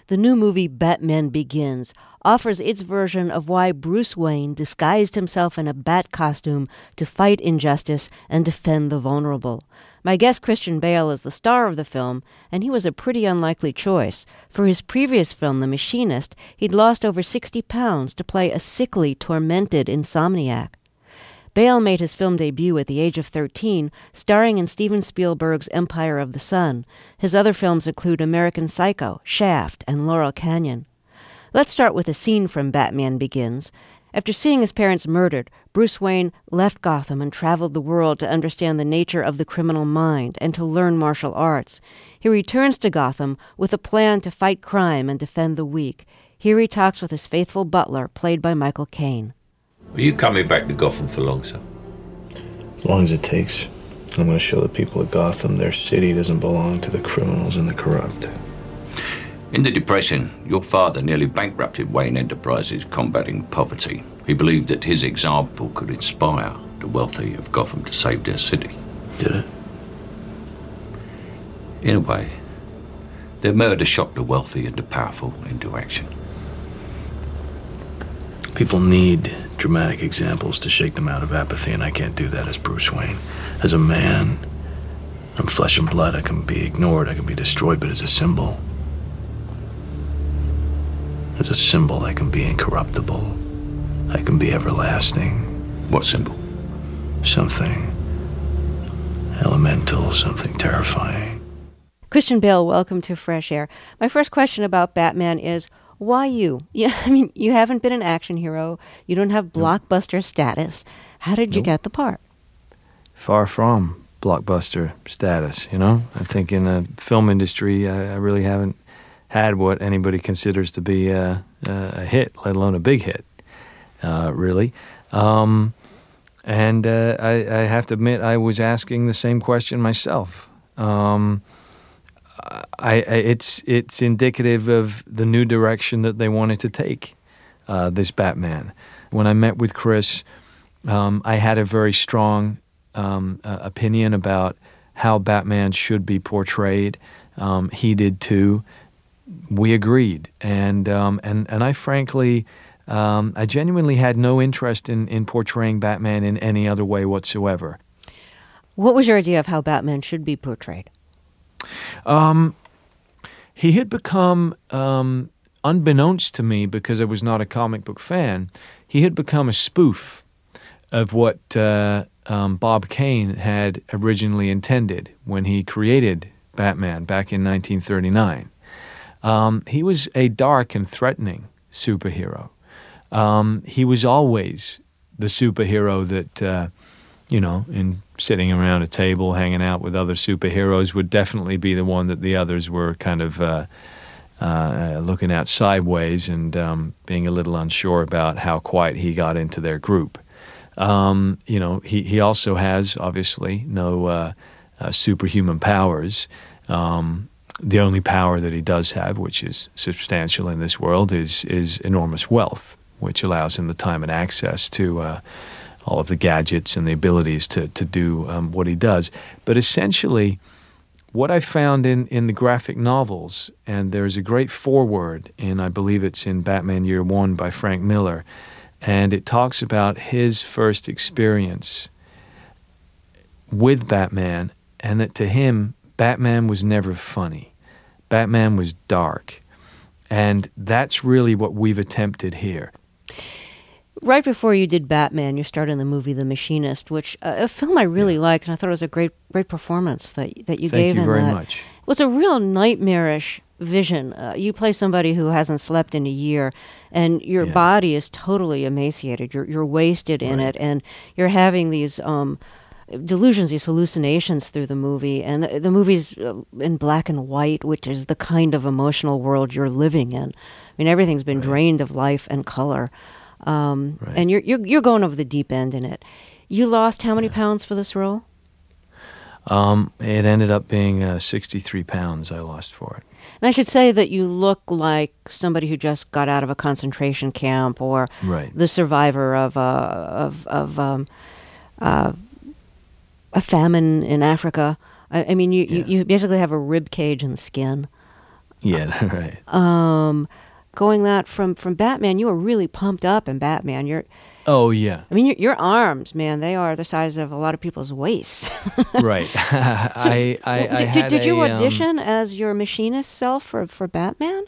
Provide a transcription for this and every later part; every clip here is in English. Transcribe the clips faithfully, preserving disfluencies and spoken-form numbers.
the new movie Batman Begins offers its version of why Bruce Wayne disguised himself in a bat costume to fight injustice and defend the vulnerable. My guest Christian Bale is the star of the film, and he was a pretty unlikely choice. For his previous film, The Machinist, he'd lost over sixty pounds to play a sickly, tormented insomniac. Bale made his film debut at the age of thirteen, starring in Steven Spielberg's Empire of the Sun. His other films include American Psycho, Shaft, and Laurel Canyon. Let's start with a scene from Batman Begins. After seeing his parents murdered, Bruce Wayne left Gotham and traveled the world to understand the nature of the criminal mind and to learn martial arts. He returns to Gotham with a plan to fight crime and defend the weak. Here he talks with his faithful butler, played by Michael Caine. Are you coming back to Gotham for long, sir? As long as it takes. I'm going to show the people of Gotham their city doesn't belong to the criminals and the corrupt. In the Depression, your father nearly bankrupted Wayne Enterprises combating poverty. He believed that his example could inspire the wealthy of Gotham to save their city. Did it? In a way, their murder shocked the wealthy and the powerful into action. People need dramatic examples to shake them out of apathy, and I can't do that as Bruce Wayne. As a man, I'm flesh and blood. I can be ignored, I can be destroyed, but as a symbol, as a symbol, I can be incorruptible. I can be everlasting. What symbol? Something elemental, something terrifying. Christian Bale, welcome to Fresh Air. My first question about Batman is, why you? Yeah, I mean, you haven't been an action hero. You don't have blockbuster nope. status. How did you nope. get the part? Far from blockbuster status, you know? I think in the film industry, I, I really haven't had what anybody considers to be a, a hit, let alone a big hit, uh, really. Um, and uh, I, I have to admit, I was asking the same question myself. Um, I, I, it's it's indicative of the new direction that they wanted to take uh, this Batman. When I met with Chris, um, I had a very strong um, uh, opinion about how Batman should be portrayed. Um, he did too. We agreed, and um, and and I frankly, um, I genuinely had no interest in, in portraying Batman in any other way whatsoever. What was your idea of how Batman should be portrayed? Um, he had become, um, unbeknownst to me, because I was not a comic book fan, he had become a spoof of what uh, um, Bob Kane had originally intended when he created Batman back in nineteen thirty-nine. Um, he was a dark and threatening superhero. Um, he was always the superhero that, uh, you know, in sitting around a table, hanging out with other superheroes, would definitely be the one that the others were kind of uh, uh, looking at sideways and um, being a little unsure about how quiet he got into their group. Um, you know, he, he also has, obviously, no uh, uh, superhuman powers. Um The only power that he does have, which is substantial in this world, is is enormous wealth, which allows him the time and access to uh, all of the gadgets and the abilities to to do um, what he does. But essentially, what I found in, in the graphic novels, and there's a great foreword, and I believe it's in Batman Year One by Frank Miller, and it talks about his first experience with Batman, and that to him, Batman was never funny. Batman was dark. And that's really what we've attempted here. Right before you did Batman, you starred in the movie The Machinist, which uh, a film I really yeah. liked, and I thought it was a great great performance that that you Thank gave you in very that. much. It was a real nightmarish vision. Uh, you play somebody who hasn't slept in a year, and your yeah. body is totally emaciated. You're you're wasted in right. it, and you're having these um, delusions, these hallucinations through the movie. And the, the movie's in black and white, which is the kind of emotional world you're living in. I mean, everything's been right. drained of life and color. Um, right. And you're, you're you're going over the deep end in it. You lost how many yeah. pounds for this role? Um, it ended up being uh, sixty-three pounds I lost for it. And I should say that you look like somebody who just got out of a concentration camp, or right. the survivor of a of of um, uh, a famine in Africa. I, I mean, you, yeah. you, you basically have a rib cage and skin. Yeah, right. Um, going that from, from Batman, you were really pumped up in Batman. You're, Oh, yeah. I mean, your, your arms, man, they are the size of a lot of people's waists. Right. So, I, I, I did, had did you a, audition um, as your machinist self for, for Batman?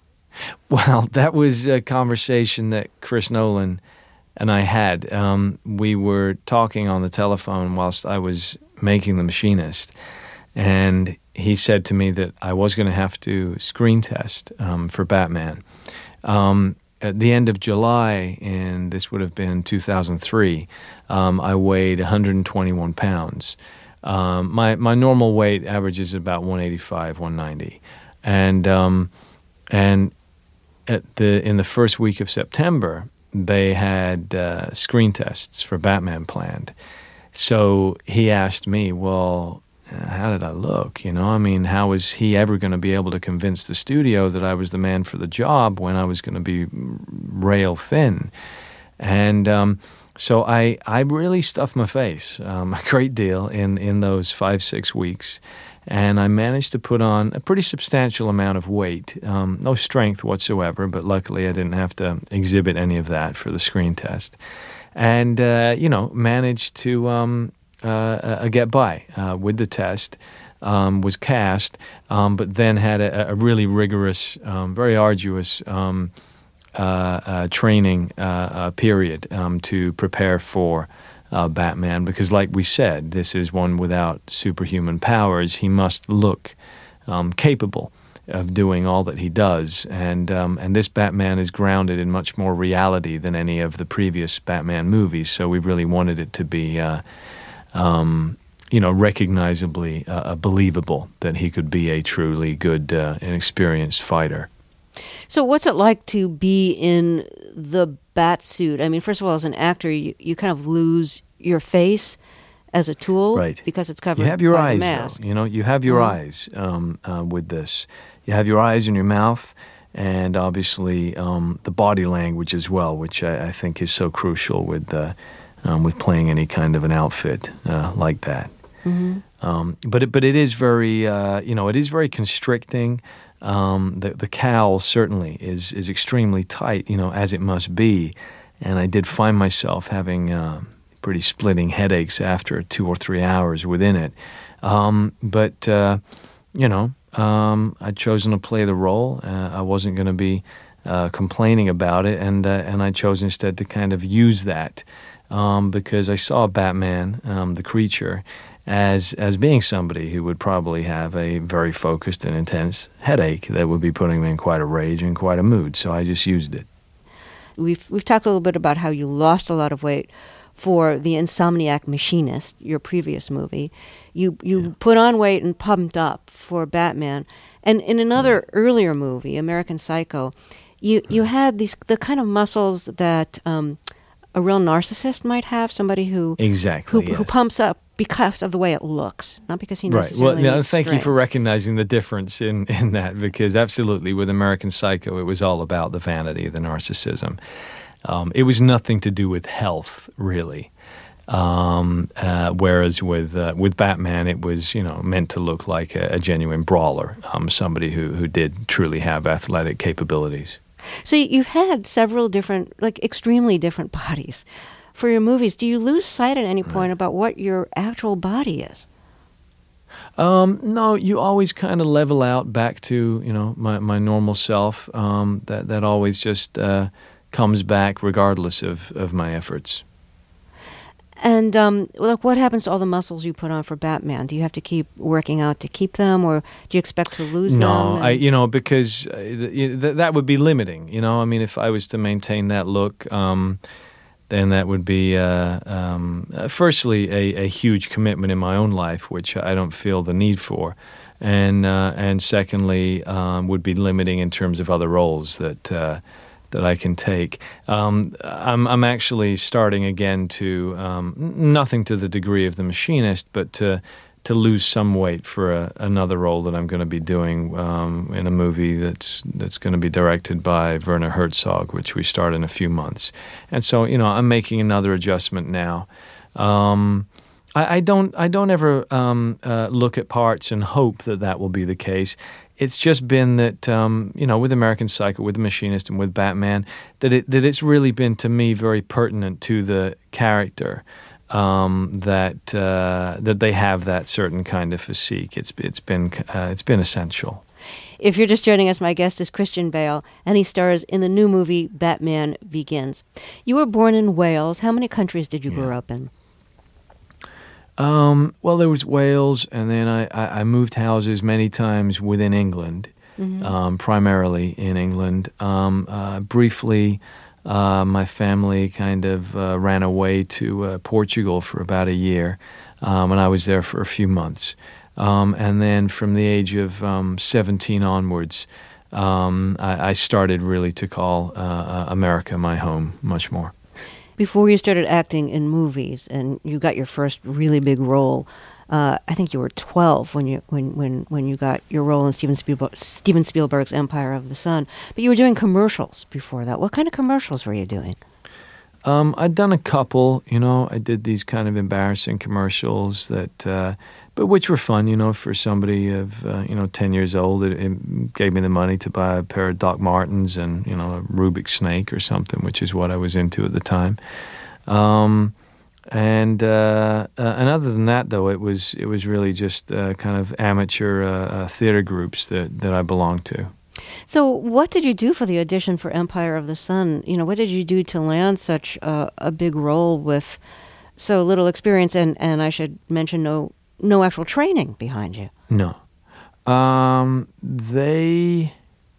Well, that was a conversation that Chris Nolan and I had. Um, we were talking on the telephone whilst I was making The Machinist, and he said to me that I was going to have to screen test um, for Batman. Um, at the end of July, and this would have been two thousand three, um, I weighed one hundred twenty-one pounds. Um, my my normal weight averages about one eighty-five, one ninety, and um, and at the in the first week of September, they had uh, screen tests for Batman planned. So he asked me, well, how did I look? You know, I mean, how was he ever going to be able to convince the studio that I was the man for the job when I was going to be rail thin? And um, so I I really stuffed my face um, a great deal in, in those five, six weeks. And I managed to put on a pretty substantial amount of weight, um, no strength whatsoever, but luckily I didn't have to exhibit any of that for the screen test. And, uh, you know, managed to um, uh, uh, get by uh, with the test, um, was cast, um, but then had a, a really rigorous, um, very arduous um, uh, uh, training uh, uh, period um, to prepare for Uh, Batman, because like we said, this is one without superhuman powers. He must look um, capable of doing all that he does, and um, and this Batman is grounded in much more reality than any of the previous Batman movies, so we really wanted it to be uh, um, you know, recognizably uh, believable that he could be a truly good uh, and experienced fighter. So what's it like to be in the bat suit? I mean, first of all, as an actor, you, you kind of lose your face as a tool, right? Because it's covered you have your by eyes, the mask. Though, you know, you have your Mm-hmm. eyes um, uh, with this. You have your eyes and your mouth, and obviously um, the body language as well, which I, I think is so crucial with uh, um, with playing any kind of an outfit uh, like that. Mm-hmm. Um, but it, but it is very uh, you know it is very constricting. Um, the the cowl certainly is is extremely tight, you know, as it must be, and I did find myself having uh, pretty splitting headaches after two or three hours within it. Um, but uh, you know, um, I'd chosen to play the role. Uh, I wasn't going to be uh, complaining about it, and uh, and I chose instead to kind of use that um, because I saw Batman, um, the creature, as as being somebody who would probably have a very focused and intense headache that would be putting me in quite a rage and quite a mood. So I just used it. We've we've talked a little bit about how you lost a lot of weight for the Insomniac Machinist, your previous movie. You you Yeah. put on weight and pumped up for Batman. And in another Mm. earlier movie, American Psycho, you, you had these the kind of muscles that um, a real narcissist might have, somebody who Exactly, who, yes. who pumps up because of the way it looks, not because he Right. Well, necessarily yeah, needs thank you strength. for recognizing the difference in, in that, because absolutely with American Psycho, it was all about the vanity, the narcissism. Um, it was nothing to do with health, really. Um, uh, whereas with uh, with Batman, it was, you know, meant to look like a, a genuine brawler, um, somebody who, who did truly have athletic capabilities. So you've had several different, like extremely different bodies for your movies. Do you lose sight at any point about what your actual body is? Um, no, you always kind of level out back to, you know, my, my normal self. Um, that, that always just uh, comes back regardless of, of my efforts. And um, like, what happens to all the muscles you put on for Batman? Do you have to keep working out to keep them, or do you expect to lose them? No, and- I, you know, because uh, th- th- that would be limiting. You know, I mean, if I was to maintain that look, um, then that would be, uh, um, uh, firstly, a, a huge commitment in my own life, which I don't feel the need for, and uh, and secondly, um, would be limiting in terms of other roles that. Uh, that I can take. Um, I'm, I'm actually starting again to, um, n- nothing to the degree of The Machinist, but to to lose some weight for a, another role that I'm going to be doing um, in a movie that's that's going to be directed by Werner Herzog, which we start in a few months. And so, you know, I'm making another adjustment now. Um, I, I don't I don't ever um, uh, look at parts and hope that that will be the case. it's just been that, um, you know, with American Psycho, with The Machinist, and with Batman, that it that it's really been, to me, very pertinent to the character um, that uh, that they have that certain kind of physique. It's it's been uh, it's been essential. If you're just joining us, my guest is Christian Bale, and he stars in the new movie Batman Begins. You were born in Wales. How many countries did you Yeah. grow up in? Um, well, there was Wales, and then I, I, I moved houses many times within England, Mm-hmm. um, primarily in England. Um, uh, briefly, uh, my family kind of uh, ran away to uh, Portugal for about a year, um, and I was there for a few months. Um, and then from the age of um, seventeen onwards, um, I, I started really to call uh, America my home much more. Before you started acting in movies and you got your first really big role, uh, I think you were twelve when you when, when, when you got your role in Steven Spielberg, Steven Spielberg's Empire of the Sun. But you were doing commercials before that. What kind of commercials were you doing? Um, I'd done a couple, you know. I did these kind of embarrassing commercials that, uh, but which were fun, you know, for somebody of, uh, you know, ten years old. It, it gave me the money to buy a pair of Doc Martens and, you know, a Rubik's Snake or something, which is what I was into at the time. Um, and uh, uh, and other than that, though, it was it was really just uh, kind of amateur uh, uh, theater groups that, that I belonged to. So what did you do for the audition for Empire of the Sun? You know, what did you do to land such a, a big role with so little experience and, and I should mention no no actual training behind you? No. Um, they...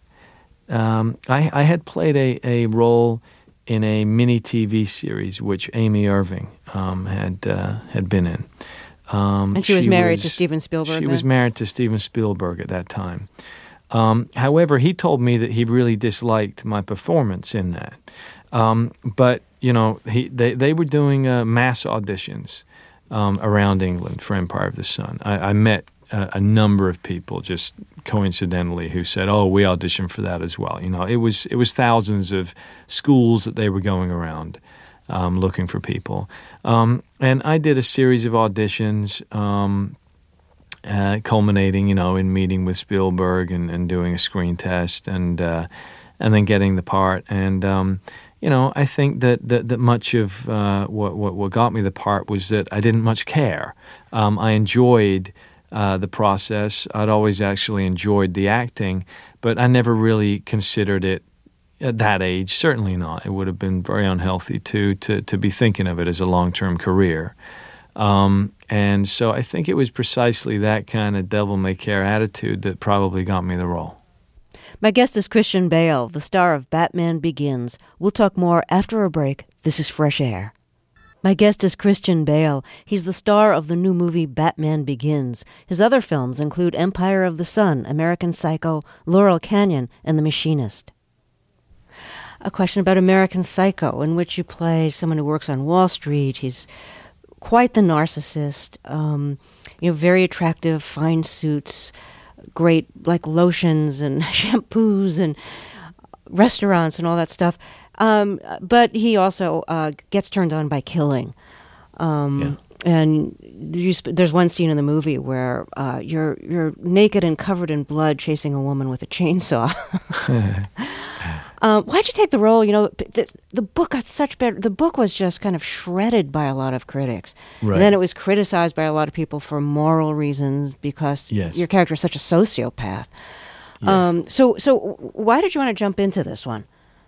Um, I, I had played a, a role in a mini T V series which Amy Irving um, had uh, had been in. Um, And she was married to Steven Spielberg She then? was married to Steven Spielberg at that time. Um, however, he told me that he really disliked my performance in that. Um, but, you know, he they, they were doing uh, mass auditions um, around England for Empire of the Sun. I, I met uh, a number of people just coincidentally who said, oh, we auditioned for that as well. You know, it was, it was thousands of schools that they were going around um, looking for people. Um, and I did a series of auditions um Uh, culminating, you know, in meeting with Spielberg and, and doing a screen test and uh, and then getting the part. And, um, you know, I think that, that, that much of uh, what, what what got me the part was that I didn't much care. Um, I enjoyed uh, the process. I'd always actually enjoyed the acting, but I never really considered it at that age. Certainly not. It would have been very unhealthy to to, to be thinking of it as a long-term career. Um, and so I think it was precisely that kind of devil-may-care attitude that probably got me the role. My guest is Christian Bale, the star of Batman Begins. We'll talk more after a break. This is Fresh Air. My guest is Christian Bale. He's the star of the new movie Batman Begins. His other films include Empire of the Sun, American Psycho, Laurel Canyon, and The Machinist. A question about American Psycho, in which you play someone who works on Wall Street. He's quite the narcissist, um, you know, very attractive, fine suits, great, like, lotions and shampoos and restaurants and all that stuff. Um, but he also uh, gets turned on by killing. Um, Yeah. And you sp- there's one scene in the movie where uh, you're you're naked and covered in blood chasing a woman with a chainsaw. Um, why'd you take the role? You know, the, the book got such better. The book was just kind of shredded by a lot of critics. Right. And then it was criticized by a lot of people for moral reasons because Yes. your character is such a sociopath. Yes. Um, so, so why did you want to jump into this one?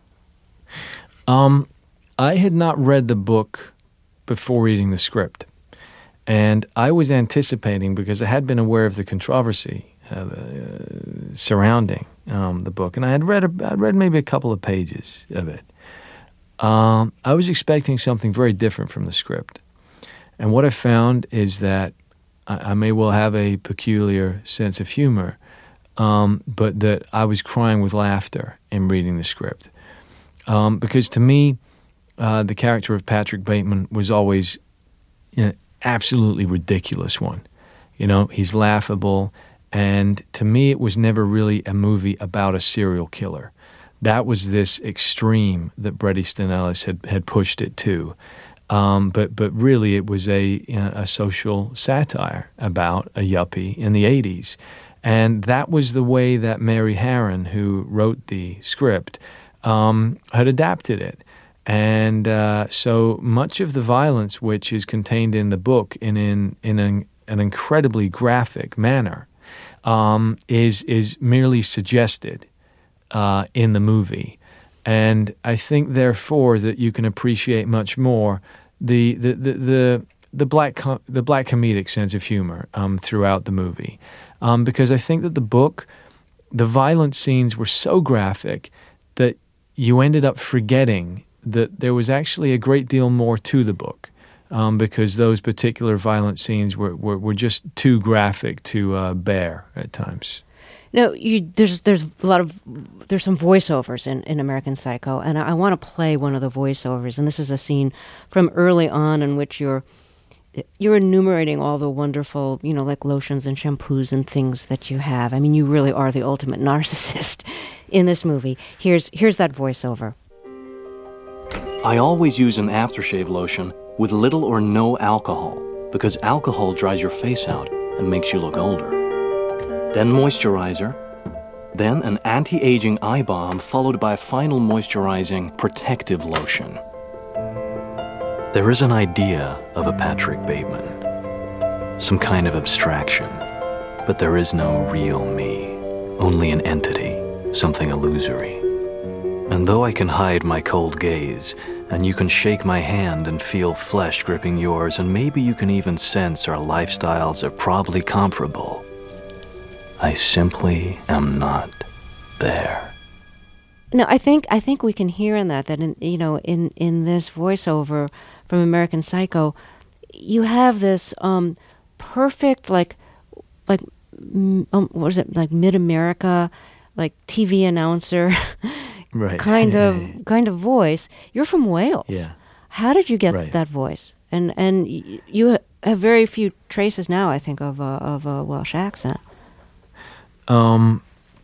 Um, I had not read the book before reading the script. And I was anticipating, because I had been aware of the controversy uh, uh, surrounding um, the book, and I had read a, I'd read maybe a couple of pages of it. Um, I was expecting something very different from the script. And what I found is that I, I may well have a peculiar sense of humor, um, but that I was crying with laughter in reading the script. Um, because to me, uh, the character of Patrick Bateman was always, you know, absolutely ridiculous one. You know, he's laughable, and to me it was never really a movie about a serial killer. That was this extreme that Bret Easton Ellis had, had pushed it to. Um, but but really it was a, you know, a social satire about a yuppie in the eighties. And that was the way that Mary Harron, who wrote the script, um, had adapted it. And uh, so much of the violence which is contained in the book in in, in an, an incredibly graphic manner um, is is merely suggested uh, in the movie. And I think, therefore, that you can appreciate much more the the the the, the black com- the black comedic sense of humor um, throughout the movie, um, because I think that the book, the violent scenes were so graphic that you ended up forgetting that there was actually a great deal more to the book, um, because those particular violent scenes were were, were just too graphic to uh, bear at times. No, you, there's there's a lot of there's some voiceovers in, in American Psycho, and I, I want to play one of the voiceovers. And this is a scene from early on in which you're you're enumerating all the wonderful, you know, like lotions and shampoos and things that you have. I mean, you really are the ultimate narcissist in this movie. Here's here's that voiceover. I always use an aftershave lotion with little or no alcohol because alcohol dries your face out and makes you look older. Then moisturizer, then an anti-aging eye balm followed by a final moisturizing protective lotion. There is an idea of a Patrick Bateman, some kind of abstraction, but there is no real me, only an entity, something illusory. And though I can hide my cold gaze, and you can shake my hand and feel flesh gripping yours, and maybe you can even sense our lifestyles are probably comparable, I simply am not there. No, I think I think we can hear in that that in you know in, in this voiceover from American Psycho, you have this um, perfect like like um, what is it like Mid-America like T V announcer right. kind of kind of voice. You're from Wales. Yeah. How did you get right. that voice? And and you have very few traces now, I think, of a, of a Welsh accent. Um,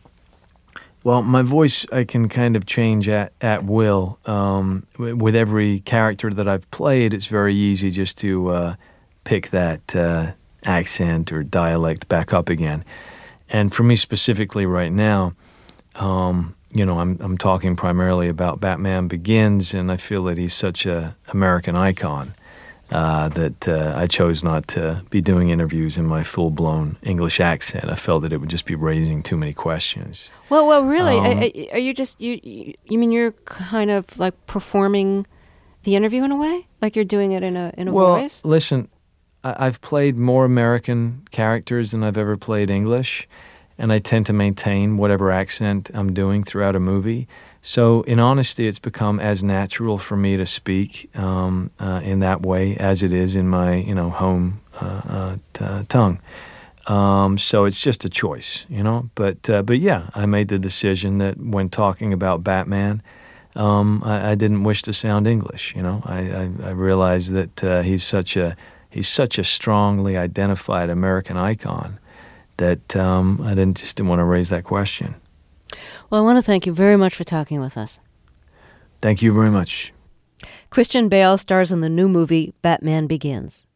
well, my voice I can kind of change at, at will. Um, with every character that I've played, it's very easy just to uh, pick that uh, accent or dialect back up again. And for me specifically right now, um, you know, I'm I'm talking primarily about Batman Begins, and I feel that he's such a American icon. Uh, that uh, I chose not to be doing interviews in my full-blown English accent. I felt that it would just be raising too many questions. Well, well, really, Um, I, I, are you just you, you? You mean you're kind of like performing the interview in a way, like you're doing it in a in a well, voice? Well, listen, I, I've played more American characters than I've ever played English, and I tend to maintain whatever accent I'm doing throughout a movie. So, in honesty, it's become as natural for me to speak um, uh, in that way as it is in my, you know, home uh, uh, t- uh, tongue. Um, so it's just a choice, you know. But uh, but yeah, I made the decision that when talking about Batman, um, I, I didn't wish to sound English. You know, I I, I realized that uh, he's such a he's such a strongly identified American icon that um, I didn't just didn't want to raise that question. Well, I want to thank you very much for talking with us. Thank you very much. Christian Bale stars in the new movie Batman Begins.